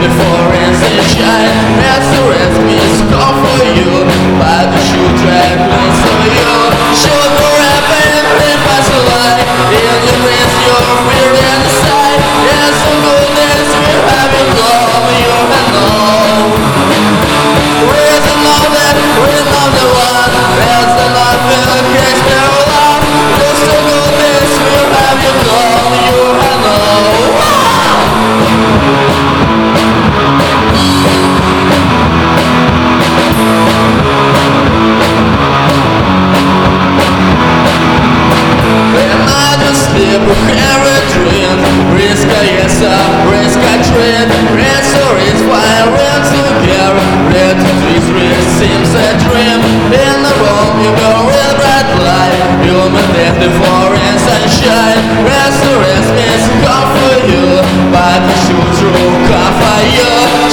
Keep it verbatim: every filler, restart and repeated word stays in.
before in sunshine. Restaurants miss call for you, but the shoe track means for you. Shoot forever and then pass a lie. In your dreams you're weird and inside. And some goodness will have you come, you have known. Reason all that, reason all the one. There's the love in the case there alone. Just some goodness will have you come, you have known. Sleep with every dream. Risk a yes, risk a dream. Answer is why I ran together. Red to trees, risk seems a dream. In the room you go with bright light. Human death before in sunshine. Rest the rest means come for you, but the shoes will come for you.